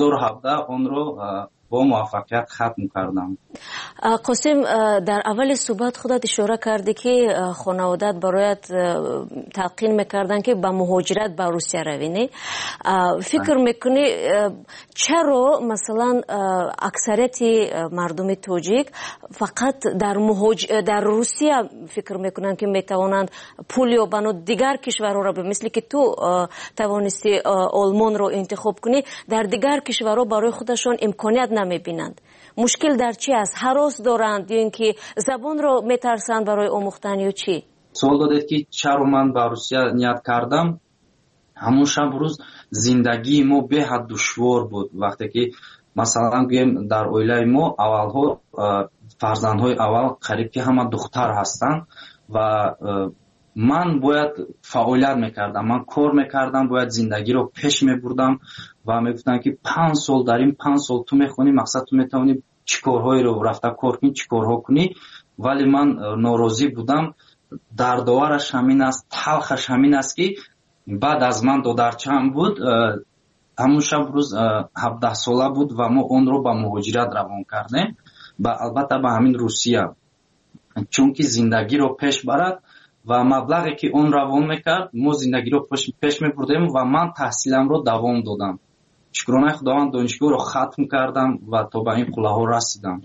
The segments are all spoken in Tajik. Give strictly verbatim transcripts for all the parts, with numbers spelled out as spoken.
ҳазору ҳабдаҳ онро با موفقیت ختم کردم. قاسم در اول صحبت خودت اشاره کردی که خانوادت برایت تلقین میکردن که به مهاجرت به روسیه روی نه؟ فکر میکنی چرا مثلا اکثریت مردم تاجیک فقط در مهاج... در روسیه فکر میکنن که میتوانند پول یابند دیگر کشورها را، مثل که تو توانستی آلمان رو انتخاب کنی، در دیگر کشورها برای خودشان امکانیت نمیبینند؟ مشکل در چی است؟ هراس دارند یا اینکه زبان رو میترسند برای آموختن یا چی؟ سوال دادید که چرا من به روسیه نیت کردم. همون شب روز زندگی ما به حد دشوار بود. وقتی که مثلا گویم در اویله ما اولها فرزندهای اول قریب که همه دختر هستند و من باید فعالیت میکردم، من کار میکردم، باید زندگی رو پیش میبردم و میگفتن که پنج سال داریم، پنج سال تو میخونی، مقصد تو میتونی چی کارهایی رو رفته کار کنی، چی کارها کنی. ولی من ناراضی بودم. دردآورش همین است، تلخش همین است که بعد از من دو درچم بود، همون شب روز هفده ساله بود و ما اون رو به مهاجرت روان کردیم و البته به همین روسیه، چون که زندگی رو پیش برد و مبلغی که اون روان میکرد ما زندگی رو پیش میبردیم و من تحصیلم رو دوام دادم. شکرانه خداوند دانشگاه رو ختم کردم و تا به این قله ها رسیدم.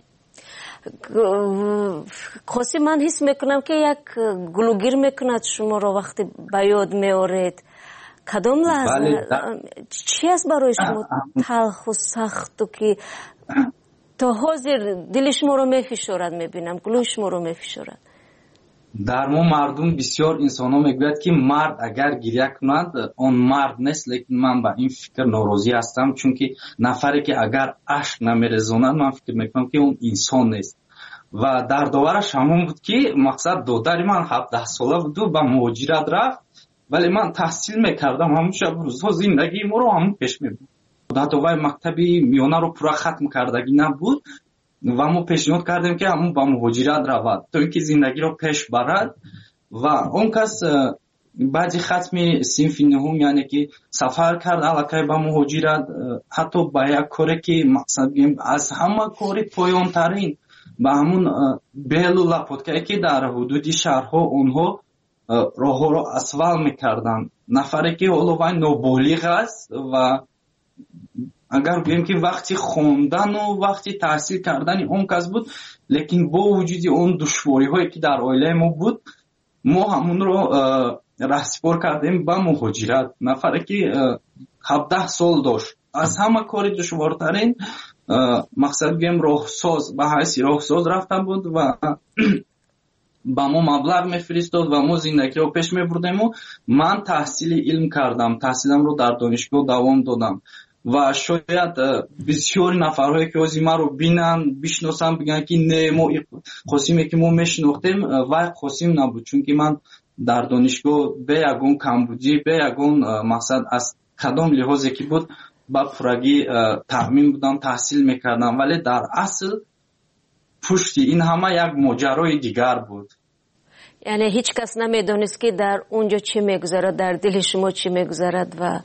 قاسم، من حس میکنم که یک گلوگیر میکند شما رو وقتی به یاد میارید. کدام لحظه؟ بله. چی است برای شما تلخ و سخت و که تا حاضر دل شما رو میفشارد؟ میبینم گلوی شما رو میفشارد. در ما مردم بسیار انسان ها میگوید که مرد اگر گریه کند اون مرد نیست، لیکن من با این فکر ناراضی هستم، چون که نفری که اگر اشک نمیرزاند من فکر میکنم که اون انسان نیست. و در داورش همون بود که مقصد دادر من هفده ساله بود و به مهاجرت رفت، ولی من تحصیل میکردم، همون شب روزها زندگی ما رو همون پیش میبود. حتی وای مکتبی میانه رو پورا ختم کردگی نبود و ما پیشنهاد کردیم که همون با مهاجرت رود تا اینکه زندگی رو پیش برد. و اون کس بعضی ختم صنف نهم یعنی که سفر کرد علاقه با مهاجرت، حتی با یک کاری که مقصد بگیم از همه کاری پایان ترین با همون بیل و لپوتکایی که در حدود شهرها اونها راه ها رو اسفل میکردن. نفری که حالا وای نابالغ است و اگر بگیم که وقتی خوندن و وقتی تحصیل کردن اون کس بود، لیکن با وجود اون دشواری هایی که در عائله ما بود ما همون رو رهسپار کردیم با مهاجرت. نفری که هفده سال داشت، از همه کاری دشوارترین مقصد بگیم راهساز، به حیث راهساز رفتن بود و با ما مبلغ میفرستاد و ما زندگی رو پیش میبردیم. و من تحصیل علم کردم، تحصیلم رو در دانشگاه دوام دادم و شاید بسیار نفرهایی که از ما رو بینن بشناسن بگن که نه ما قاسمی که ما میشناختیم و قاسم نبود، چون که من در دانشگاه به یگون کمبودی به یگون مقصد از کدام لحاظی که بود با پرگی تأمین بودم، تحصیل میکردم، ولی در اصل پشتی این همه یک ماجرای دیگر بود. یعنی هیچ کس نمیدونست که در اونجا چی میگذرد، در دل شما چی میگذرد و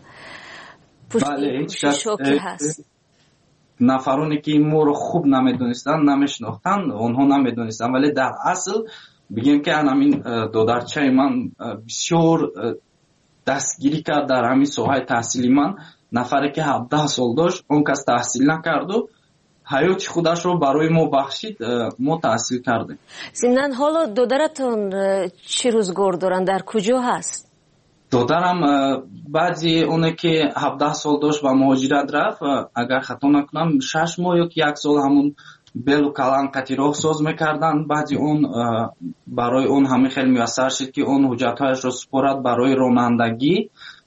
بله، شوکی هست. نفرانی که ما رو خوب نمیدونستن نمیشناختن اونها نمیدونستن، ولی در اصل بگیم که همین دادرچه من بسیار دستگیری کرد در همین ساحه تحصیلی من. نفری که هفده سال داشت اون کس تحصیل نکرد و حیات خودش رو برای ما بخشید، ما تحصیل کردیم. ضمناً حالا دادرتون چی روزگار دارن، در کجا هست؟ دادرم بعضی اونه که هفده سال داشت و مهاجرت رفت، اگر خطا نکنم شش ماه یا یک سال همون بیل و کلان قطیراه ساز میکردن. بعضی اون برای اون همه خیلی میسر شد که اون حجتهایش رو سپرد برای رانندگی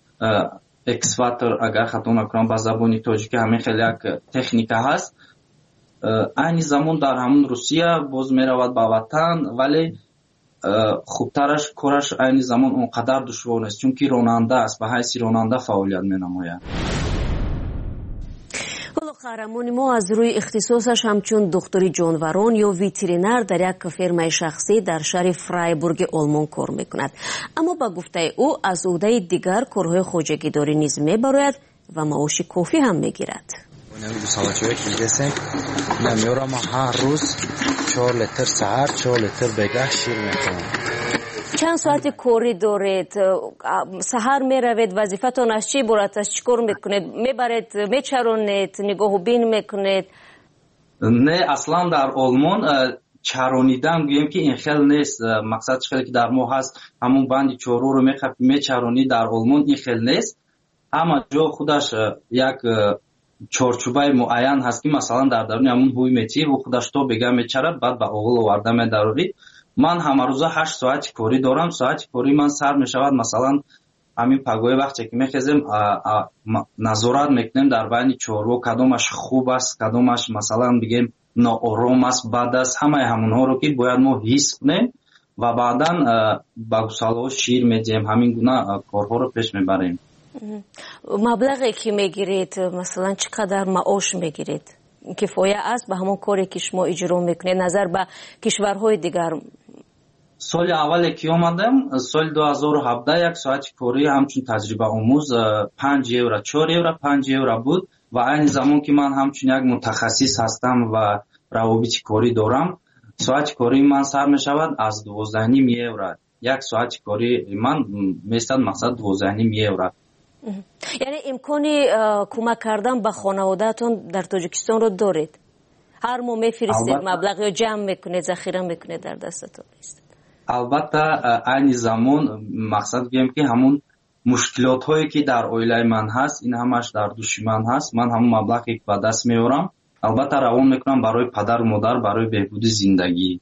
اکسواتر، اگر خطا نکنم به زبانی تاجیکی همه خیلی یک تکنیک هست. این زمان در همون روسیه باز میرود به وطن، ولی خوبترش کارش این زمان اونقدر دشوار است چون که راننده است، به حیث راننده فعالیت می-نماید. حالا قهرمان ما از روی اختصاصش همچون دکتری جانوران یا ویترینر در یک فرمای شخصی در شهر فرایبورگ آلمان کار میکند، اما با گفته او از عهده دیگر کارهای خواجگیداری نیز میبراید و معاش کافی هم میگیرد. ساعتی که میرسیم نمیارم هر روز چهار لیتر سحر چهار لیتر بگاه شیر میکنم. چند ساعت کوری دارید؟ سحر میروید وظیفتون از چی برات از چیکار میکنید؟ میبرید میچرونید نگاه و بین میکنید؟ نه اصلا در آلمان چرونیدن گویم که این خیلی نیست. مقصد خیلی که در ما هست همون بند چهارو رو میچرونی. در آلمان این خیلی نیست. اما جا خودش یک چارچوبه معین هست که مثلا در درون همون هوی میتی و خودش تو بگه میچرد بعد به اغل آورده میداری. من همه روزه هشت ساعت کاری دارم. ساعت کاری من سر میشود مثلا همین پگوی وقتی که میخزیم نظارت میکنیم در بین چهارو کدامش خوب است کدامش مثلا بگیم ناآرام است بد است. همه همونها رو که باید ما حس کنیم و بعدا به گوساله شیر میدیم. همین گونه کارها رو پیش میبریم. مبلغی که میگیرید مثلا چقدر معاش میگیرید؟ کفایه است به همون کاری که شما اجرا میکنید نظر به کشورهای دیگر؟ سال اولی که آمدم سال دو هزار و هفده یک ساعت کاری همچون تجربه آموز پنج یورو چهار یورو پنج یورو بود و این زمان که من همچون یک متخصص هستم و روابط کاری دارم ساعت کاری من سر می شود از دوازده نیم یورو. یک ساعت کاری من میستد مقصد دوازده نیم یورو. یعنی امکانی کمک کردن به خانواده‌تون در تاجیکستان رو دارید؟ هر ماه میفرستید مبلغ یا جمع میکنید ذخیره میکنید در دستتون است؟ البته این زمان مقصد گیم که همون مشکلات هایی که در اویله من هست این همش در دوش من هست. من همون مبلغی که به دست میارم البته روان میکنم برای پدر و مادر برای بهبود زندگی.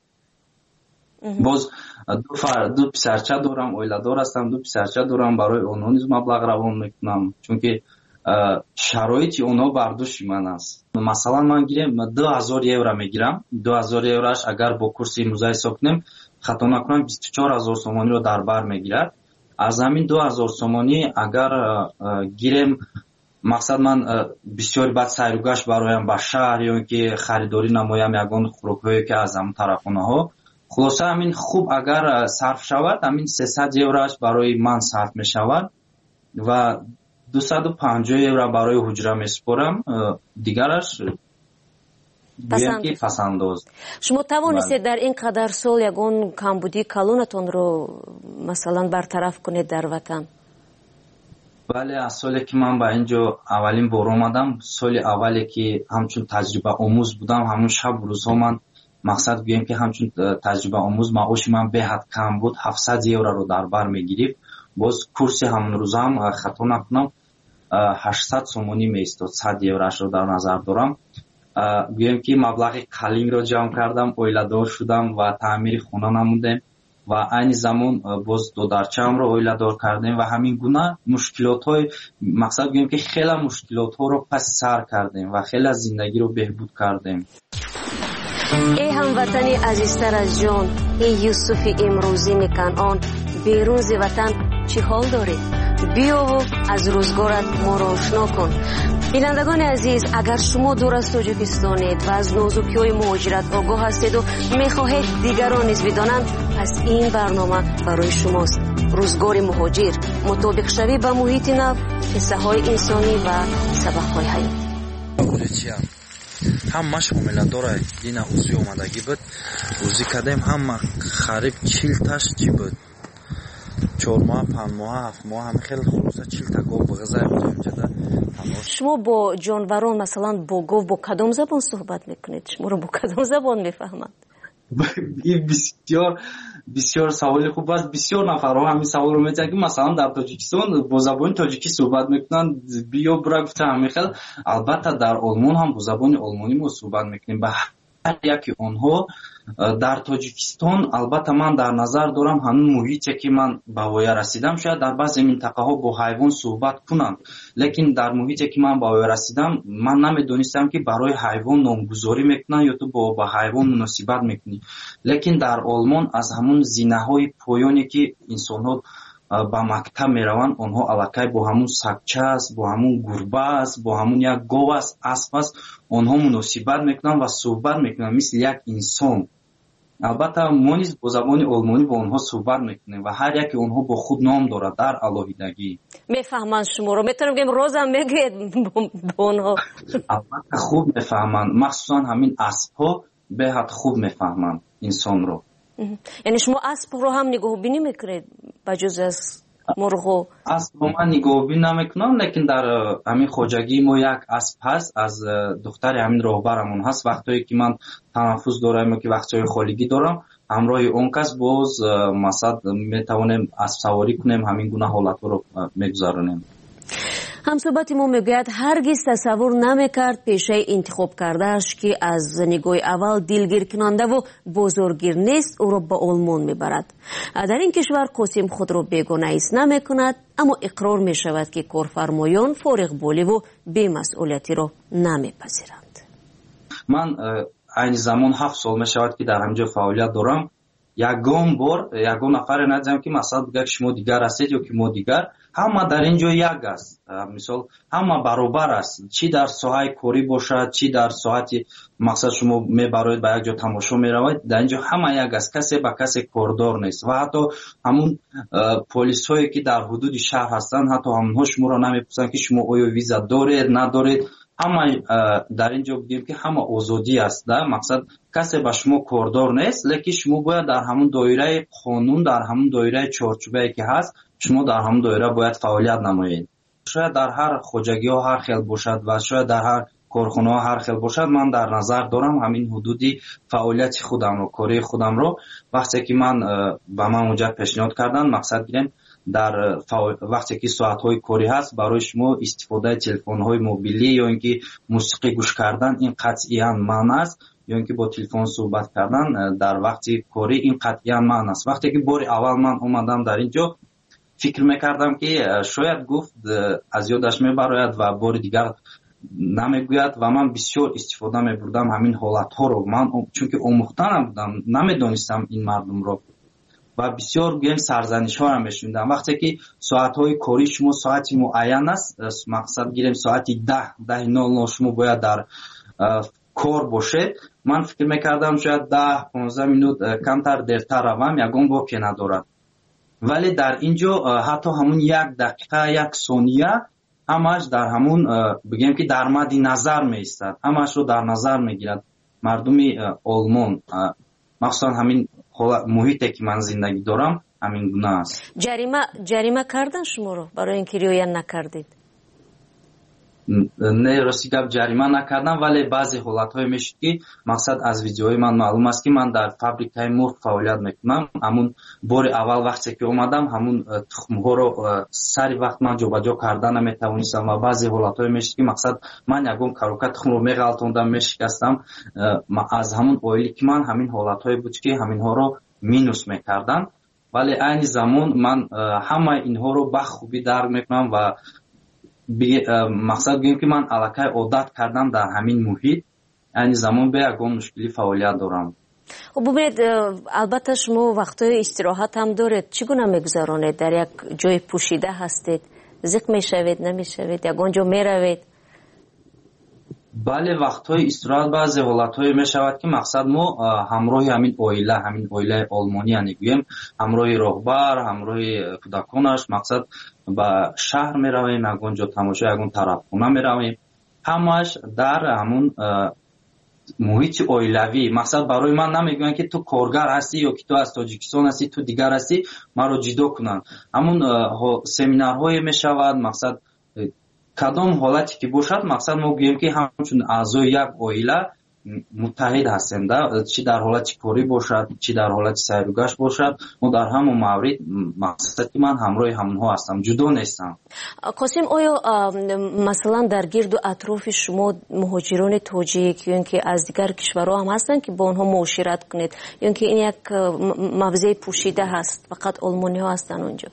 باز دو فر دو پسرچه دارم اویله دار هستم دو پسرچه دارم برای اونها نیز مبلغ روان میکنم چون که شرایط اونها برداشت من است. مثلا من گیرم دو هزار یورو میگیرم. دو هزار یوروش اگر با کورس امروزی حساب کنیم خطا نکنم بیست و چهار هزار سومانی رو در بر میگیرد. از همین دو هزار سومانی اگر گیرم مقصد من بسیار بعد سیر و گشت برایم به شهر یا که خریداری نمایم یگان خوراک‌هایی که از هم طرفانه خلاصه همین خوب اگر صرف شود همین سیصد یوروش برای من صرف می شود و دویست و پنجاه یورو برای حجره می سپارم دیگرش پسند. پسنداز. شما توانستید در این قدر سال یگان کمبودی کلونتون رو مثلا برطرف کنید در وطن؟ بله از سالی که من به اینجا اولین بار آمدم سال اولی که همچون تجربه آموز بودم همون شب روزها من مقصد گویم که همچون تجربه آموز معاش من به حد کم بود هفتصد یورو رو در بر میگیریم. باز کورس همون روز هم خطا نکنم هشتصد سومانی میستاد. صد یوروش رو در نظر دارم. گویم که مبلغ قلیم رو جمع کردم اویله دار شدم و تعمیر خونه نمودم و این زمان باز دو درچم رو اویله دار کردیم و همین گونه مشکلات های مقصد گویم که خیلی مشکلات ها رو پس سر کردیم و خیلی از زندگی رو بهبود کردیم. ای هموطنی عزیزتر از جان، ای یوسف امروزی کنعان، بیرون ز وطن چی حال داری؟ بیا و از روزگارت ما را آشنا کن. بینندگان عزیز اگر شما دور از تاجیکستانید و از نازکی‌های مهاجرت آگاه هستید و میخواهید دیگران نیز بدانند پس این برنامه برای شماست. روزگار مهاجر مطابق شوی به محیط نو، قصه های انسانی و سبق های حیات. همش معامله داره. این اوزی اومدگی بود اوزی کردیم هم خریب چیل تاش چی بود چهار ماه پنج ماه هفت ماه همه خیلی خلاصه چیل تا گاو بغذای بودیم جدا. شما با جانوران مثلا با گاو با کدام زبان صحبت میکنید؟ شما رو با کدام زبان میفهمند؟ این بسیار بسیار سوال خوب است. بسیار نفرها همین سوال رو می‌پرسن که مثلا در تاجیکستان با زبان تاجیکی صحبت میکنن بیا برا گفتم همین خیلی. البته در آلمان هم با زبان آلمانی ما صحبت میکنیم. به هر یکی اونها در تاجیکستان البته من در نظر دارم همون محیطی که من به وای رسیدم شاید در بعضی منطقه ها با حیوان صحبت کنند لیکن در محیطی که من به وای رسیدم من نمیدونستم که برای حیوان نامگذاری میکنن یا تو با با حیوان مناسبت میکنی. لیکن در آلمان از همون زینه های پایانی که انسان ها با مکتب میروند اونها الکی با همون سگچه است با همون گربه است با همون یک گاو است اسب است اونها مناسبت میکنن و صحبت میکنن مثل یک انسان البته ما نیز با زبان آلمانی با اونها صحبت میکنیم و هر یکی اونها با خود نام دارد در الهیدگی. میفهمن شما رو؟ میتونم بگم روزم میگید با اونها؟ البته خوب میفهمن، مخصوصا همین اسب‌ها به حد خوب میفهمن انسان رو. یعنی شما اسب رو هم نگاه بینی میکنید بجز از مرغ؟ اسب رو من نگاه بینی نمیکنم، لیکن در همین خواجگی ما یک اسب هست از دختر همین راهبرمون هست. وقتی که من تنفس دارم که وقتی خالگی دارم همراه اون کس باز مثلا میتوانیم اسب سواری کنیم، همین گونه حالت رو میگذارونیم. همصحبت ما میگوید هرگز تصور نمیکرد پیشه انتخاب کردهش که از نگاه اول دلگیر کننده و بزرگگیر نیست او را به آلمان میبرد. در این کشور قاسم خود را بیگانه ایست نمیکند، اما اقرار میشود که کارفرمایان فارغ بالی و بی‌مسئولیتی را نمیپذیرند. من این زمان هفت سال میشود که در همینجا فعالیت دارم. یگان بار یگان نفر ندیدم که مثلا بگه شما دیگر هستید یا که ما دیگر، همه در اینجا یک است. مثال همه برابر است، چی در ساحه کاری باشد چی در ساعت مقصد شما میبرید به یک جا تماشا میروید، در اینجا همه یک است، کسی به کسی کاردار نیست. و حتی همون پلیس هایی که در حدود شهر هستند حتی همونها شما را نمیپرسند که شما آیا ویزا دارید ندارید. همه در اینجا بگیم که همه آزادی است، در مقصد کسی به شما کاردار نیست، لیکن شما باید در همون دایره قانون در همون دایره چارچوبی که هست شما در همون دایره باید فعالیت نمایید. شاید در هر خواجگی ها هر خیل باشد و شاید در هر کارخانه ها هر خیل باشد. من در نظر دارم همین حدودی فعالیت خودم رو کاری خودم رو وقتی که من به من اونجا پیشنهاد کردن مقصد گیرم در وقتی که ساعت های کاری هست برای شما استفاده تلفن های موبیلی یا اینکه موسیقی گوش کردن این قطعا منع است، یا اینکه با تلفن صحبت کردن در وقت کاری این قطعا منع است. وقتی که بار اول من اومدم در اینجا فکر میکردم که شاید گفت از یادش میبراید و بار دیگر نمیگوید و من بسیار استفاده میبردم همین حالت ها رو. من چون که آموخته نبودم نمیدانستم این مردم رو و بسیار گیم سرزنش ها را میشوندم. وقتی که ساعت های کاری شما ساعتی معین است، مقصد گیریم ساعتی ده ده نول نول شما باید در کار باشید، من فکر میکردم شاید ده پانزده منوت کمتر دیرتر روم یگان باکی ندارد. ولی در اینجا حتی همون یک دقیقه یک ثانیه همش در همون بگیم که در مد نظر میستد، همش رو در نظر میگیرد مردم آلمان، مخصوصا همین محیطی که من زندگی دارم همین گونه است. جریمه جریمه کردن شما رو برای اینکه رعایت نکردید؟ نه راستی گپ جریمه نکردم، ولی بعضی حالت‌های میشه که مقصد از ویدیوهای من معلوم است که من در فابریکای مرغ فعالیت میکنم. همون بار اول وقتی که اومدم همون تخم‌ها رو سری وقت من جابجا کردن نمیتونستم و بعضی حالت‌های میشه که مقصد من یگان کاروکا تخم رو میغلطوندم میشکستم. از همون اویلی که من همین حالت‌های بود که همینها رو مینوس میکردن، ولی این زمان من همه اینها رو به خوبی درک میکنم و مقصد بگیم که من علاقه عادت کردم در همین محیط. این زمان به یگان مشکلی فعالیت دارم. خب ببینید البته شما وقتای استراحت هم دارید، چگونه میگذرانید؟ در یک جای پوشیده هستید؟ زیق میشوید نمیشوید؟ یگان جا میروید؟ بله وقتای استراحت بعضی حالتهای میشود که مقصد ما همراه همین اویله همین اویله آلمانی یعنی گویم همراه راهبر همراه کودکانش مقصد به شهر میرویم، یگان جا تماشا یگان طرفخانه میرویم، همش در همون محیط اویلوی. مقصد برای من نمیگوین که تو کارگر هستی یا که تو از تاجیکستان هستی تو دیگر هستی ما رو جدا کنن. همون سمینارهای میشود مقصد کدام حالتی که باشد مقصد ما گوییم که همچون اعضای یک عائله متحد هستیم، چی در حالت کاری باشد چی در حالت سیر و گشت باشد ما در همون مورد مقصد که من همراه همونها هستم، جدا نیستم. قاسم آیا مثلا در گرد و اطراف شما مهاجران تاجیک یا اینکه از دیگر کشورها هم هستن که با آنها معاشرت کنید یا اینکه این یک موضوع پوشیده هست فقط آلمانی ها هستن اونجا؟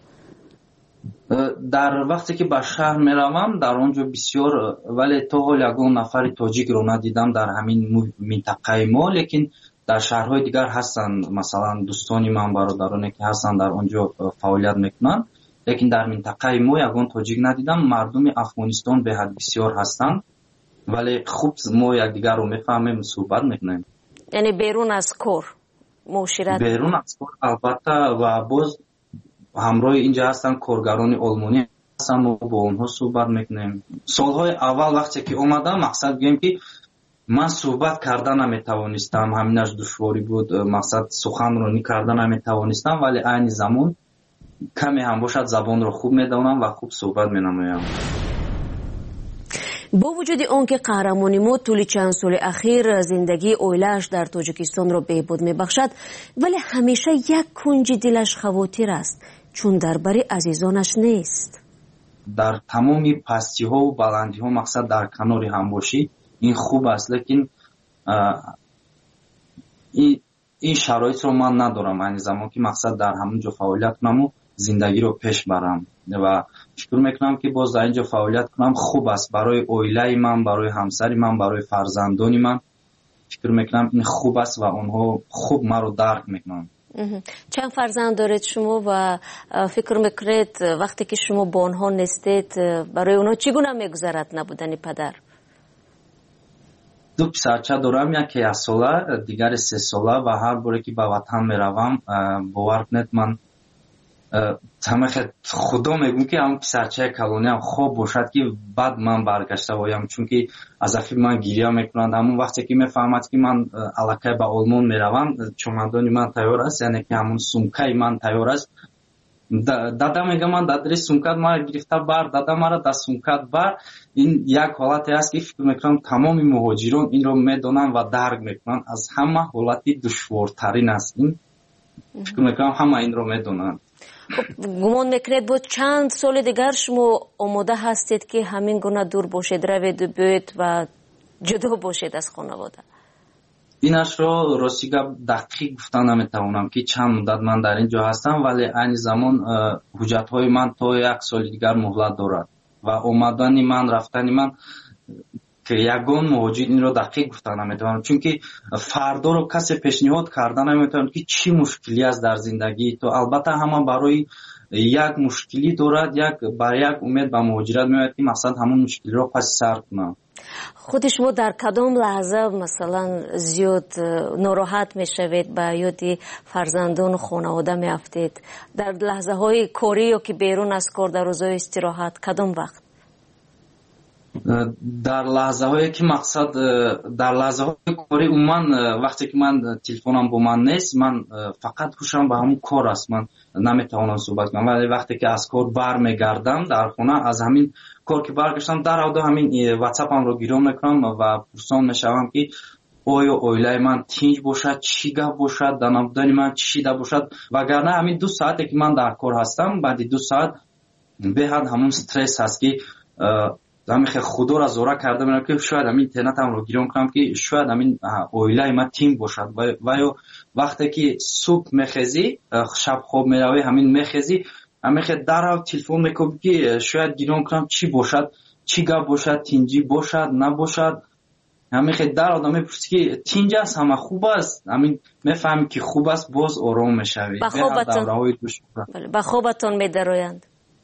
در وقتی که به شهر میروم در اونجا بسیار، ولی تا حال یگان نفر تاجیک رو ندیدم در همین منطقه ما، لیکن در شهرهای دیگر هستن، مثلا دوستانی من برادرانی که هستن در اونجا فعالیت میکنن، لیکن در منطقه ما یگان تاجیک ندیدم. مردم افغانستان به حد بسیار هستن ولی خوب ما یکدیگر رو میفهمیم صحبت میکنیم. یعنی بیرون از کار معاشرت بیرون از کار البته و باز همراه اینجا هستن کارگران آلمانی هستن، ما با اونها صحبت میکنیم. سالهای اول وقتی که اومدم مقصد گیم که من صحبت کردن نمیتوانستم، همینش دشواری بود، مقصد سخنرانی کردن نمیتوانستم، ولی عین زمان کمی هم باشد زبان رو خوب میدونم و خوب صحبت مینمایم. با وجود آنکه قهرمانی ما طول چند سال اخیر زندگی اویلش در تاجیکستان را بهبود میبخشد، ولی همیشه یک کنج دلش خواطر است، چون درباره عزیزانش نیست. در تمامی پستی ها و بلندی ها مقصد در کناری هم باشی این خوب است، لیکن این این شرایط رو من ندارم. این زمان که مقصد در همونجا فعالیت کنم و زندگی رو پیش برم و فکر میکنم که باز در اینجا فعالیت کنم خوب است برای اویله من، برای همسری من، برای فرزندانی من. فکر میکنم این خوب است و اونها خوب ما رو درک میکنن. چند فرزند دارید شما و فکر میکنید وقتی که شما با آنها نیستید برای اونها چگونه میگذرد نبودن پدر؟ دو پسرچه دارم، یکی یک ساله دیگر سه ساله و هر باره که به وطن میروم باور کنید من خدا میگم که هم پسرچه کلونی هم خوب باشد که بعد من برگشته بایم، چون که از افی من گریه میکنند. همون وقتی که میفهمد که من الکی به آلمان میروم چمدانی من تیار است، یعنی که همون سومکای من تیار است، دادا میگه من دادری سومکات ما گرفته بر، دادا مرا در سومکات بر. این یک حالتی است که فکر میکنم تمام مهاجران این رو میدونن و درک میکنن، از همه حالتی دشوارترین است. این فکر میکنم همه این رو میدونن. گمان میکنید بود چند سال دیگر شما آماده هستید که همین گونه دور باشید، روید و بیاید و جدا باشید از خانواده؟ اینش رو راستی دقیق گفتن نمیتوانم که چند مدت من در اینجا هستم، ولی این زمان حجت های من تا یک سال دیگر مهلت دارد و اومدن من رفتن من که یگان مهاجر این رو دقیق گفتن نمیتوانم، چون که فردا رو کسی پیشنهاد کردن نمیتوانم که چی مشکلی است در زندگی تو. البته همه برای یک مشکلی دارد، یک برای یک امید به مهاجرت میاد که مقصد همون مشکلی رو پس سر کنم. خود شما در کدام لحظه مثلا زیاد ناراحت میشوید، به یاد فرزندان و خانواده میافتید؟ در لحظه های کاری یا که بیرون از کار، در روزهای استراحت، کدام وقت؟ در لحظه هایی که مقصد در لحظه های کاری عموما وقتی که من تلفنم با من نیست، من فقط گوشم به همون کار است، من نمیتوانم صحبت کنم. ولی وقتی که از کار برمیگردم در خونه، از همین کار که برگشتم در حد همین واتساپم رو گیرم میکنم و پرسان میشوم که آیا اویله من تینج باشد، چی گپ باشد، در نبودن من چی شده باشد. وگرنه همین دو ساعتی که من در کار هستم، بعد دو ساعت به حد همون استرس هست که همین خدا را زوره کرده میرم که شاید همین اینترنتم رو گیرم کنم که شاید همین اویله من تیم باشد. و یا وقتی که صبح میخیزی، شب خواب میروی، همین میخیزی همین خیلی در تلفن میکنم که شاید گیرم کنم چی باشد، چی گپ باشد، تینجی باشد نباشد. همین خیلی در آدم میپرسی که تینج است، همه خوب است، همین میفهمی که خوب است، باز آرام میشوی. به خوابتون میدرویند؟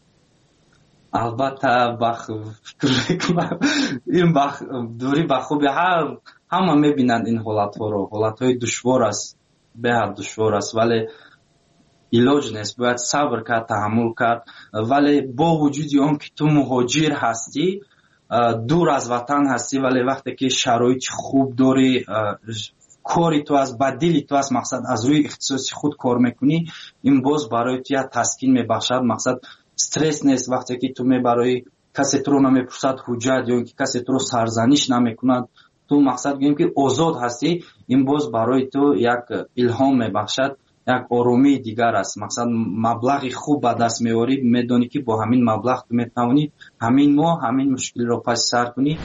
البته بخ این بخ دوری بخوبی هر همه میبینند این حالت ها رو، حالت های دشوار است، به هر دشوار است، ولی علاج نیست، باید صبر کرد، تحمل کرد. ولی با وجود اون که تو مهاجر هستی، دور از وطن هستی، ولی وقتی که شرایط خوب داری، کاری تو از بدلی تو از مقصد از روی اختصاصی خود کار میکنی، این باز برای تو یک تسکین میبخشد. مقصد استرس نیست وقتی که تو می برای کسی تو رو نمیپرسد حجت یا که کسی تو رو سرزنش نمیکند، تو مقصد گویم که آزاد هستی، این باز برای تو یک الهام میبخشد، یک آرامی دیگر است. مقصد مبلغی خوب به دست میاری، میدونی که با همین مبلغ تو میتوانی همین ماه همین مشکل رو پس سر کنی.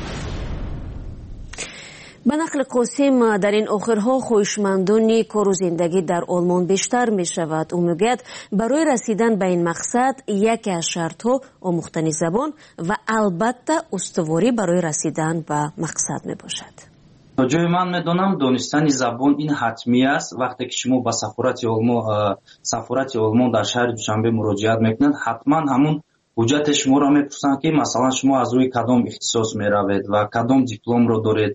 به نقل قاسم در این آخرها خویشمندانی کار و زندگی در آلمان بیشتر می شود. او میگوید برای رسیدن به این مقصد یکی از شرطها آموختن زبان و البته استواری برای رسیدن به مقصد می باشد. تا جای من میدونم دانستن زبان این حتمی است. وقتی که شما به سفارت آلمان سفارت آلمان در شهر دوشنبه مراجعت میکنید، حتما همون حجت شما را میپرسند که مثلا شما از روی کدام اختصاص میروید و کدام دیپلم رو دارید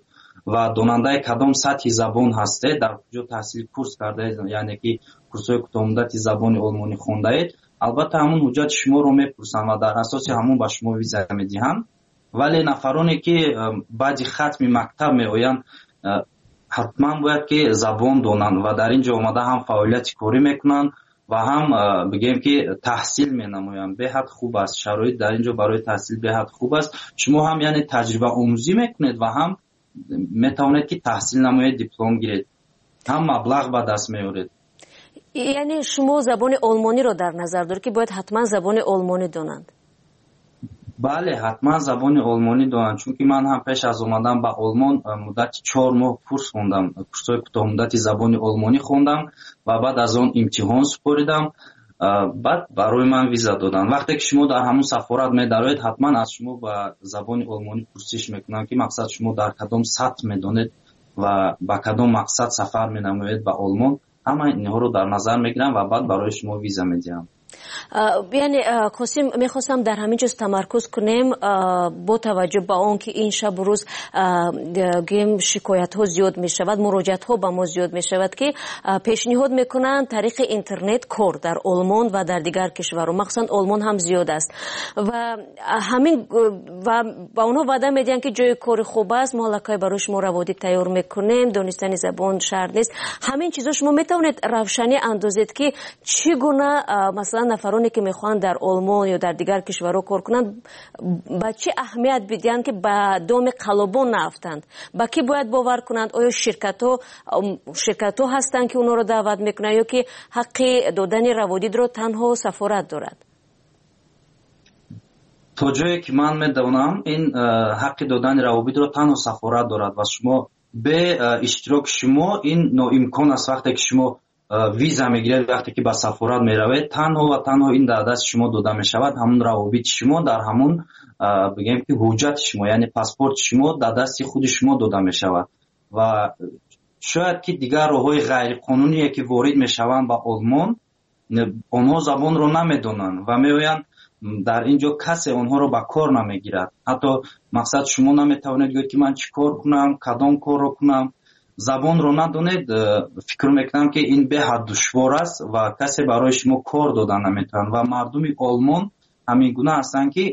ва донандаи кадом сатҳи забон ҳастед, дар куҷо таҳсил курс кардаед, яъне ки курсҳои кӯтоҳмуддати забони олмонӣ хондаед, албатта ҳамун ҳуҷҷати шуморо мепурсанд ва дар асоси ҳамун ба шумо виза медиҳанд. вале нафароне ки баъди хатми мактаб меоянд, ҳатман бояд ки забон донанд ва дар ин ҷо омада ҳам фаъолияти корӣ мекунанд ва ҳам бигем ки таҳсил менамоянд. беҳад хуб аст, шароит дар ин ҷо барои таҳсил беҳад хуб аст. шумо ҳам яъне таҷриба омӯзӣ мекунед ва ҳам метавонед ки таҳсил намоед, диплом гиред, ҳам маблағ ба даст меоред. яъне шумо забони олмониро дар назар доред ки бояд ҳатман забони олмонӣ донанд? бале, ҳатман забони олмонӣ донанд, чунки ман ҳам пеш аз омадан ба олмон муддати чор моҳ курс хондам, курсҳои кӯтоҳмуддати забони олмонӣ хондам ва баъд аз он имтиҳон супоридам, баъд барои ман виза доданд. вақте ки шумо дар ҳамун сафорат медароед, ҳатман аз шумо ба забони олмонӣ пурсиш мекунанд ки мақсад шумо дар кадом сатҳ медонед ва ба кадом мақсад сафар менамоед ба олмон. ҳама инҳоро дар назар мегирам ва баъд барои шумо виза медиҳам. яъне қосим, мехостам дар ҳамин ҷоз тамаркуз кунем бо таваҷҷӯҳ ба он ки ин шабу рӯз гӯем шикоятҳо зиёд мешавад, муроҷиатҳо ба мо зиёд мешавад ки пешниҳод мекунанд тариқи интернет кор дар олмон ва дар дигар кишварҳо, махсусан олмон ҳам зиёд аст ва ҳамин ва ба онҳо ваъда медиҳанд ки ҷои кори хуб аст, мо аллакай барои шумо раводӣ тайёр мекунем, донистани забон шарт нест. ҳамин чизҳо шумо метавонед равшанӣ андозед ки чӣ гуна масалан нафароне ки мехоҳанд дар олмон ё дар дигар кишварҳо кор кунанд ба чӣ аҳамият бидиҳанд ки ба доми қалобон наафтанд? ба кӣ бояд бовар кунанд? оё ширкатҳо ширкатҳо ҳастанд ки онҳоро даъват мекунанд ё ки ҳаққи додани раводидро танҳо сафорат дорад? то ҷое ки ман медонам, ин ҳаққи додани раводидро танҳо сафорат дорад ва шумо бе иштироки шумо ин ноимкон аст. вақте ки шумо виза мегиред, вақте ки ба сафорат меравед, танҳо ва танҳо ин дар дасти шумо дода мешавад. ҳамун равобити шумо дар ҳамун бигем ки ҳуҷҷати шумо, яъне паспорти шумо дар дасти худи шумо дода мешавад ва шояд ки дигар роҳҳои ғайриқонуние ки ворид мешаванд ба олмон, онҳо забонро намедонанд ва меоянд дар ин ҷо касе онҳоро ба кор намегирад. ҳатто мақсад шумо наметавонед гӯед ки ман чӣ кор кунам, кадом корро кунам. забонро надонед, фикр мекунам ки ин беҳад душвор аст ва касе барои шумо кор дода наметавонад ва мардуми олмон ҳамин гуна ҳастанд ки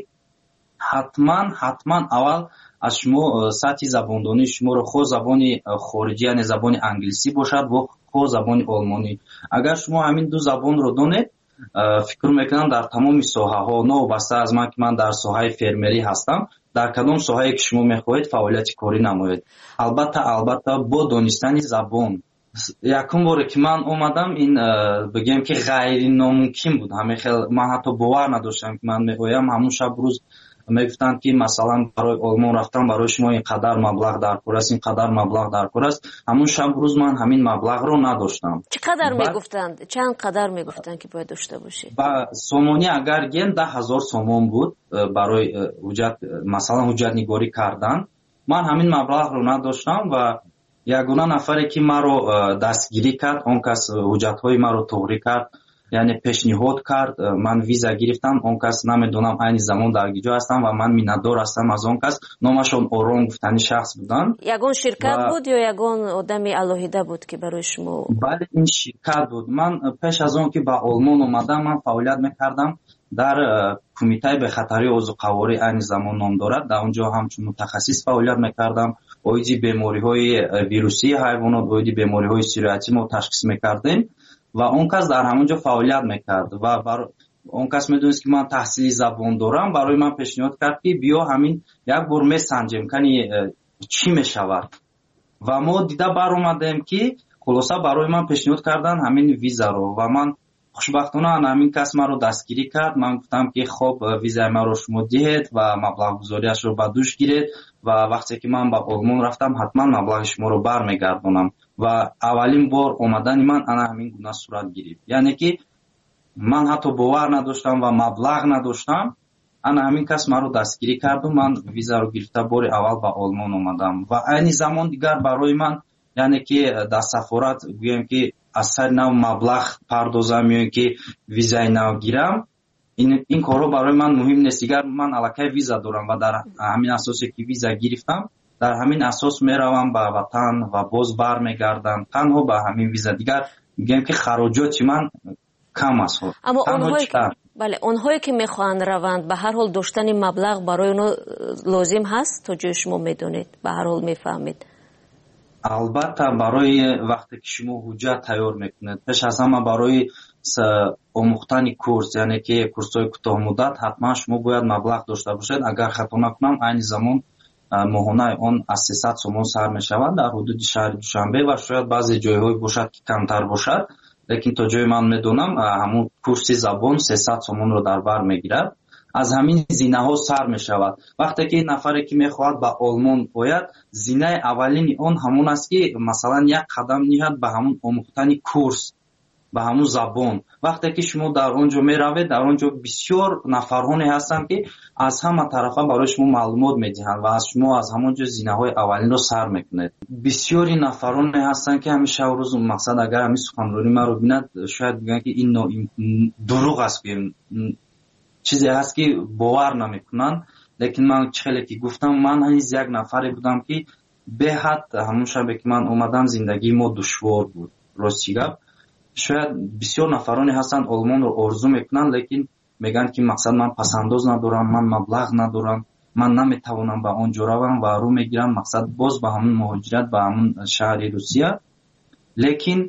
ҳатман ҳатман аввал аз шумо сатҳи забондонии шуморо хо забони хориҷӣ, яъне забони англисӣ бошад ва хо забони олмонӣ, агар шумо ҳамин ду забонро донед, фикр мекунам дар тамоми соҳаҳо, новобаста аз ман ки ман дар соҳаи фермерӣ ҳастам, дар кадом соҳае ки шумо мехоҳед фаъолияти корӣ намоед, албатта албатта бо донистани забон. якум боре ки ман омадам, ин бигем ки ғайриномумкин буд. ҳамехел ман ҳатто бовар надоштам ки ман меоям, ҳамун шаб рӯз мегуфтанд ки масалан барои олмон рафтан барои шумо ин қадар маблағ даркор аст, ин қадар маблағ даркор аст. ҳамун шаб рӯз ман ҳамин маблағро надоштам. чӣ қадар мегуфтанд? чанд қадар мегуфтанд ки бояд дошта бошед? ба сомонӣ агар ген даҳ ҳазор сомон буд барои ҳуҷҷат, масалан ҳуҷҷатнигорӣ кардан. ман ҳамин маблағро надоштам ва ягона нафаре ки маро дастгирӣ кард, он кас ҳуҷҷатҳои маро тоғрӣ кард, яъне пешниҳод кард, ман виза гирифтам. Он кас намедонам айни замон дар гиҷо ҳастам ва ман миннатдор ҳастам аз он кас. номашон Орон гуфтани шахс буданд. ягон ширкат буд ё ягон одами алоҳида буд ки барои шумо? бале, ин ширкат буд. ман пеш аз он ки ба олмон омадам, ман фаъолият мекардам дар кумитаи бехатарии озуқаворӣ, айни замон ном дорад. дар он ҷо ҳамчун мутахассис фаъолият мекардам. оиди бемориҳои вирусии ҳайвонот, оиди бемориҳои сироятиро ташхис мекардем ва он кас дар ҳамон ҷо фаъолият мекард ва бар он кас медонист ки ман таҳсили забон дорам. барои ман пешниҳод кард ки биё ҳамин як бор месанҷем кани чӣ мешавад ва мо дида баромадем ки хулоса барои ман пешниҳод кардан ҳамин визаро ва ман хушбахтона ҳамин кас маро дастгирӣ кард. ман гуфтам ки хоб визаи маро шумо диҳед ва маблағгузориашро ба дӯш гиред ва вақте ки ман ба олмон рафтам, ҳатман маблағи шуморо бармегардонам. ва аввалин бор омадани ман ана ҳамин гуна сурат гирифт, яъне ки ман ҳатто бовар надоштам ва маблағ надоштам. ана ҳамин кас маро дастгирӣ карду ман визаро гирифта бори аввал ба олмон омадам ва айни замон дигар барои ман, яъне ки дар сафорат гӯем ки аз сари нав маблағ пардозам ё ин ки визаи нав гирам, ин ин корҳо барои ман муҳим нест. дигар ман аллакай виза дорам ва дар ҳамин асосе ки виза гирифтам, در همین اساس میروم به وطن و باز برمیگردم تنها به همین ویزا. دیگر میگم که خراجات من کم است. اما اونهایی که بله اونهایی که میخوان روند به هر حال داشتن مبلغ برای اونها لازم هست تا جای شما میدونید، به هر حال میفهمید. البته برای وقتی که شما حجت تیار میکنید پیش از همه برای آموختن کورس، یعنی که کورس‌های کوتاه مدت حتما شما باید مبلغ داشته باشید. اگر خطا نکنم این زمان ماهانه اون از سیصد سومون سر میشود در حدود شهر دوشنبه و شاید بعضی جایهای باشد که کمتر باشد، لیکن تا جای من میدونم همون کورس زبان سیصد سومون رو در بر میگیرد. از همین زینه ها سر می شود. وقتی که نفری که می خواهد به آلمان باید، زینه اولین اون همون است که مثلا یک قدم نهاد به همون آموختن کورس، به همون زبان. وقتی که شما در اونجا می روید، در اونجا بسیار نفرانی هستند که از همه طرفا برای شما معلومات می دهند و از شما از همونجا زینه های اولین رو سر می کنید. بسیاری نفرانی هستند که همیشه روز مقصد اگر همین سخنرانی ما رو بیند شاید بگن که این دروغ است، که چیزی هست که باور نمیکنن. لیکن من چخیلی که گفتم من هنیز یک نفری بودم که به حد همون شبه که من اومدم زندگی ما دشوار بود. راستی گپ شاید بسیار نفرانی هستن آلمان رو آرزو میکنن، لیکن میگن که مقصد من پسنداز ندارم، من مبلغ ندارم، من نمیتوانم به اونجا روم و رو میگیرم مقصد باز به همون مهاجرت به همون شهر روسیه. لیکن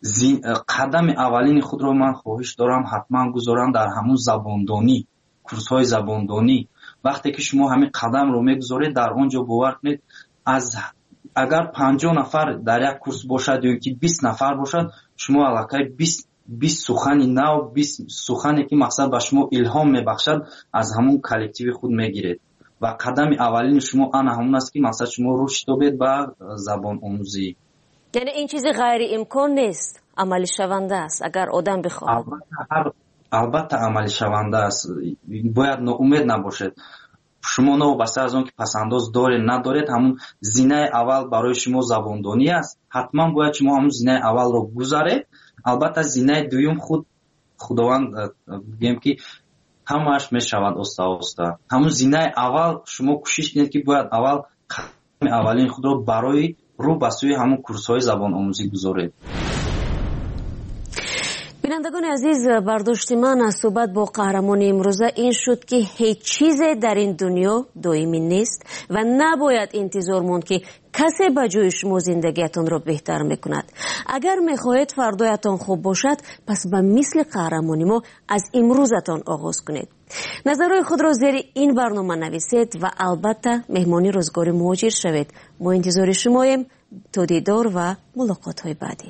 قدم اولین خود رو من خواهش دارم حتما گذارم در همون زباندانی، کورس های زباندانی. وقتی که شما همین قدم رو میگذارید در اونجا باور کنید از اگر پنجاه نفر در یک کورس باشد یا که بیست نفر باشد، شما علاقه بیست بیست سخنی نو، بیست سخنی که مقصد به شما الهام میبخشد از همون کلکتیو خود میگیرید و قدم اولین شما آن همون است که مقصد شما رشد یابید به زبان آموزی. یعنی این چیزی غیر امکان نیست، عملی شونده است اگر آدم بخواد. البته البته عملی شونده است، باید ناامید نباشید. شما نوبسته از اون که پسنداز دارید ندارید، همون زینه اول برای شما زباندانی است، حتما باید شما همون زینه اول رو گذارید. البته زینه دوم خود خداوند بگیم که همش میشود استا استا. همون زینه اول شما کوشش کنید که باید اول قدم اولین خود رو برای رو به سوی همون کورس‌های زبان آموزی گذارید. بینندگان عزیز، برداشت من از صحبت با قهرمان امروزه این شد که هیچ چیز در این دنیا دائمی نیست و نباید انتظار موند که کسی به جای شما زندگیتان را بهتر میکند. اگر میخواهید فردایتان خوب باشد، پس به مثل قهرمانی ما از امروزتان آغاز کنید. نظرهای خود را زیر این برنامه نویسید و البته مهمانی روزگار مهاجر شوید. ما انتظار شماییم تا دیدار و ملاقات های بعدی.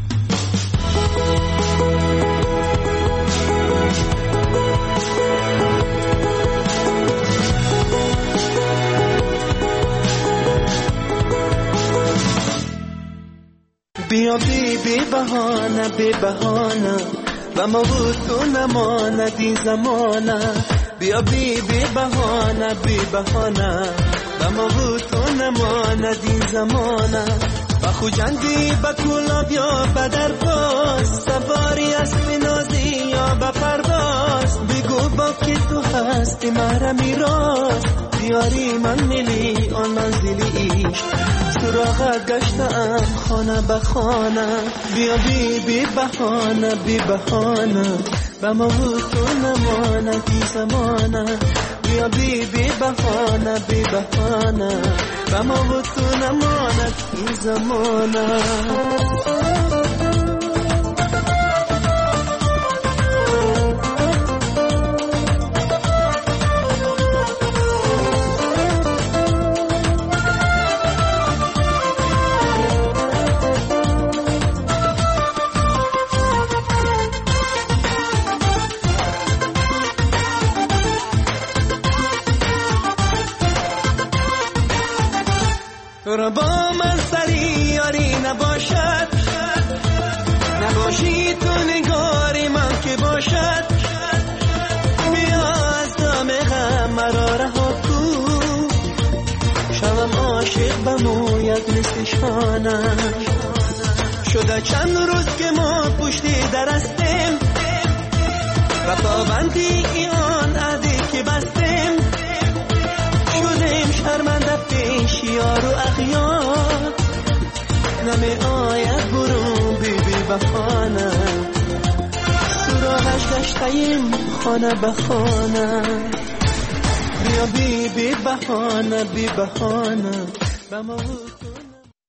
بیا بی بی بهانه بی بهانه و ما بود تو نماند این زمانه. بیا بی بی بهانه بی بهانه و ما بود تو نماند این زمانه. و خوجندی با کولا بیا بدر باز، سواری اسب نازی یا با پرواز. بگو با که تو هستی مرا میراز، بیاری من میلی آن منزلی ایش. سراغت گشتم خانه به خانه. بیا بی بی بهانه بی بهانه و ما بود تو نماند این زمانه. بیا بی بی بهانه بی بهانه و ما بود تو نماند این زمانه. تو را با من سری یاری نباشد، نباشی تو نگاری من که باشد. بیا از دام غم مرا رها کن، شوم عاشق به مویت مثل شانه. شده چند روز که ما پشتی درستیم و پابندی آن عهدی که بستیم. شدیم شرمنده پیش یار و اغیار نمی آید برون بی بی بخانه سراغش گشتیم خانه به خانه بیا بی بی بهانه بی بهانه